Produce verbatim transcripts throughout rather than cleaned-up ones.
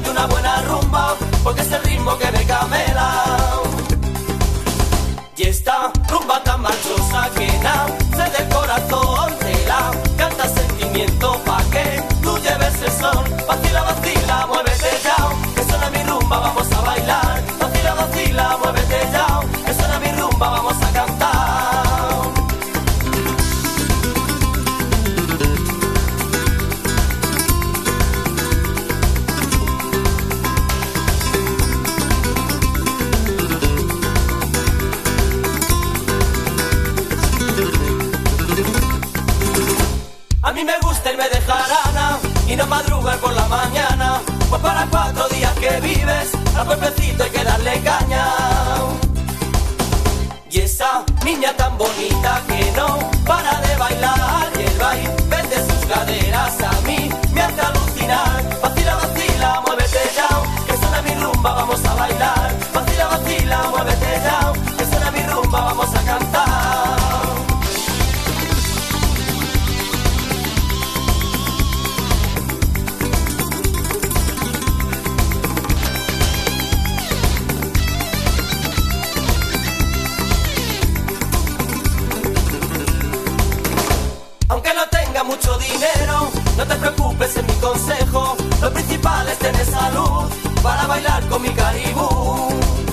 de una buena rumba, porque es el ritmo que me camela. Y esta rumba tan marchosa que nace del corazón, te la canta sentimiento pa' que tú lleves el sol. Vacila, vacila, muévete ya, que suena mi rumba, vamos a bailar. Vacila, vacila, muévete ya, que suena mi rumba, vamos a cantar. A mí me gusta irme de jarana y no madrugar por la mañana, pues para cuatro días que vives, al cuerpecito hay que darle caña. Y esa niña tan bonita que no para de bailar, y el baile vende sus caderas, a mí me hace alucinar. Vacila, vacila, muévete ya, que suena mi rumba, vamos a bailar. Vacila, vacila, muévete ya, que suena mi rumba, vamos a cantar. Aunque no tenga mucho dinero, no te preocupes, en mi consejo, lo principal es tener salud para bailar con mi Caribú.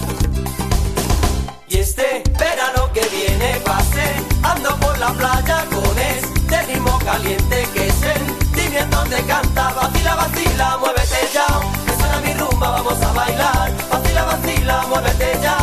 Y este verano que viene pase, ando por la playa con este ritmo caliente que es sentimiento donde canta. Vacila, vacila, muévete ya, que suena mi rumba, vamos a bailar. Vacila, vacila, muévete ya,